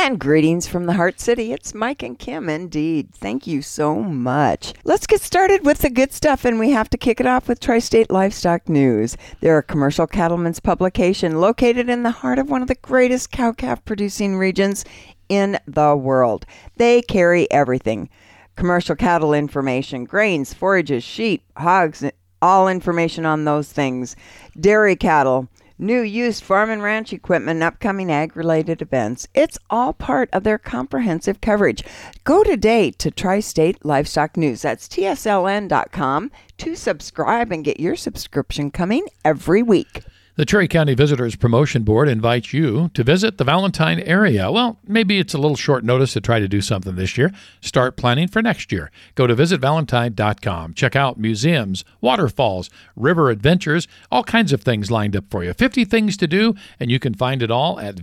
And greetings from the Heart City. It's Mike and Kim, indeed. Thank you so much. Let's get started with the good stuff, and we have to kick it off with Tri-State Livestock News. They're a commercial cattlemen's publication located in the heart of one of the greatest cow-calf producing regions in the world. They carry everything. Commercial cattle information, grains, forages, sheep, hogs, all information on those things. Dairy cattle, new used farm and ranch equipment, upcoming ag-related events. It's all part of their comprehensive coverage. Go today to Tri-State Livestock News. That's TSLN.com to subscribe and get your subscription coming every week. The Cherry County Visitors Promotion Board invites you to visit the Valentine area. Well, maybe it's a little short notice to try to do something this year. Start planning for next year. Go to visitvalentine.com. Check out museums, waterfalls, river adventures, all kinds of things lined up for you. 50 things to do, and you can find it all at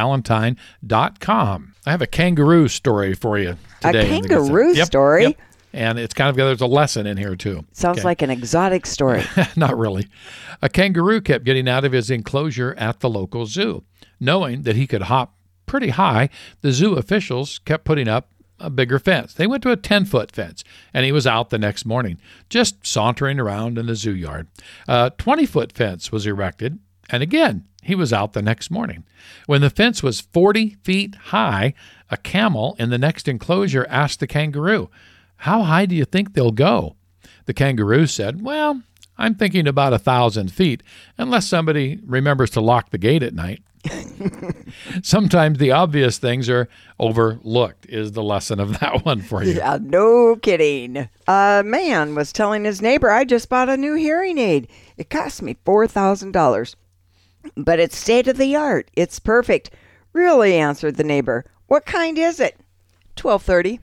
visitvalentine.com. I have a kangaroo story for you today. A kangaroo story? Yep. And it's kind of, there's a lesson in here, too. Sounds like an exotic story. Not really. A kangaroo kept getting out of his enclosure at the local zoo. Knowing that he could hop pretty high, the zoo officials kept putting up a bigger fence. They went to a 10-foot fence, and he was out the next morning, just sauntering around in the zoo yard. A 20-foot fence was erected, and again, he was out the next morning. When the fence was 40 feet high, a camel in the next enclosure asked the kangaroo, "How high do you think they'll go?" The kangaroo said, "Well, I'm thinking about 1,000 feet, unless somebody remembers to lock the gate at night." Sometimes the obvious things are overlooked is the lesson of that one for you. Yeah, no kidding. A man was telling his neighbor, "I just bought a new hearing aid. It cost me $4,000. But it's state-of-the-art. It's perfect." "Really?" answered the neighbor. "What kind is it?" "1230.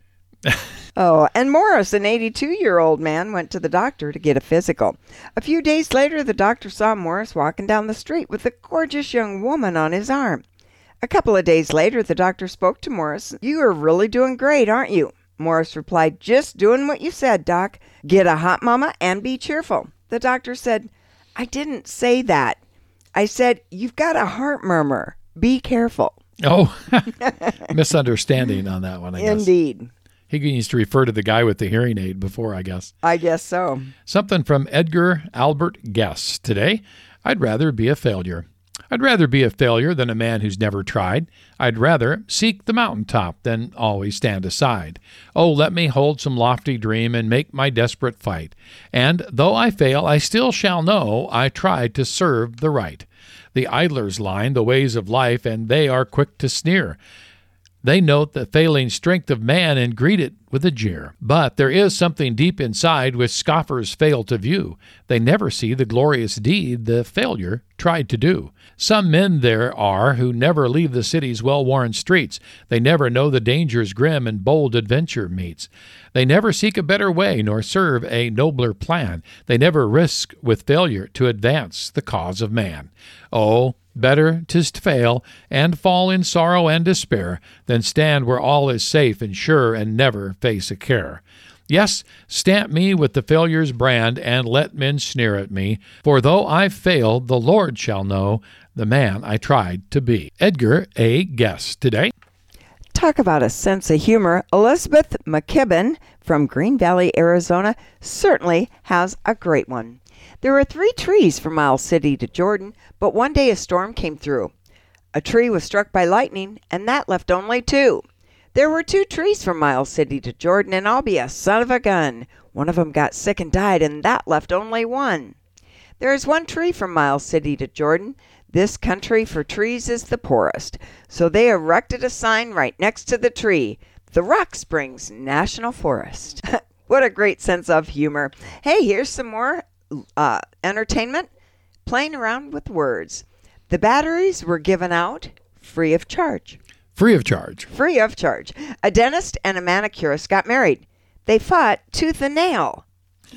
Oh, and Morris, an 82-year-old man, went to the doctor to get a physical. A few days later, the doctor saw Morris walking down the street with a gorgeous young woman on his arm. A couple of days later, the doctor spoke to Morris. "You are really doing great, aren't you?" Morris replied, "Just doing what you said, Doc. Get a hot mama and be cheerful." The doctor said, "I didn't say that. I said, you've got a heart murmur. Be careful." Oh, misunderstanding on that one, I guess. Indeed. He needs to refer to the guy with the hearing aid before, I guess. I guess so. Something from Edgar Albert Guess today. I'd rather be a failure. I'd rather be a failure than a man who's never tried. I'd rather seek the mountaintop than always stand aside. Oh, let me hold some lofty dream and make my desperate fight. And though I fail, I still shall know I tried to serve the right. The idlers line the ways of life, and they are quick to sneer. They note the failing strength of man and greet it with a jeer. But there is something deep inside which scoffers fail to view. They never see the glorious deed the failure tried to do. Some men there are who never leave the city's well-worn streets. They never know the dangers grim and bold adventure meets. They never seek a better way nor serve a nobler plan. They never risk with failure to advance the cause of man. Oh, better 'tis to fail and fall in sorrow and despair than stand where all is safe and sure and never face a care. Yes, stamp me with the failure's brand and let men sneer at me, for though I've failed, the Lord shall know the man I tried to be. Edgar A. Guess today. Talk about a sense of humor. Elizabeth McKibben from Green Valley, Arizona, certainly has a great one. There were 3 trees from Miles City to Jordan, but one day a storm came through. A tree was struck by lightning, and that left only 2. There were 2 trees from Miles City to Jordan, and I'll be a son of a gun. One of them got sick and died, and that left only 1. There is 1 tree from Miles City to Jordan. This country for trees is the poorest. So they erected a sign right next to the tree, the Rock Springs National Forest. What a great sense of humor. Hey, here's some more entertainment. Playing around with words. The batteries were given out free of charge. Free of charge. Free of charge. A dentist and a manicurist got married. They fought tooth and nail.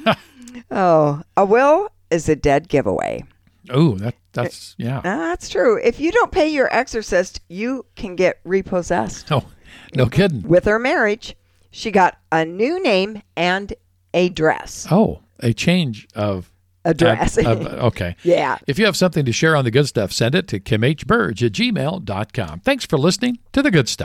Oh, a will is a dead giveaway. Oh, that's yeah. That's true. If you don't pay your exorcist, you can get repossessed. Oh, no kidding. With her marriage, she got a new name and a dress. Oh, a change of address. Okay. Yeah. If you have something to share on the good stuff, send it to kimhburge@gmail.com. Thanks for listening to The Good Stuff.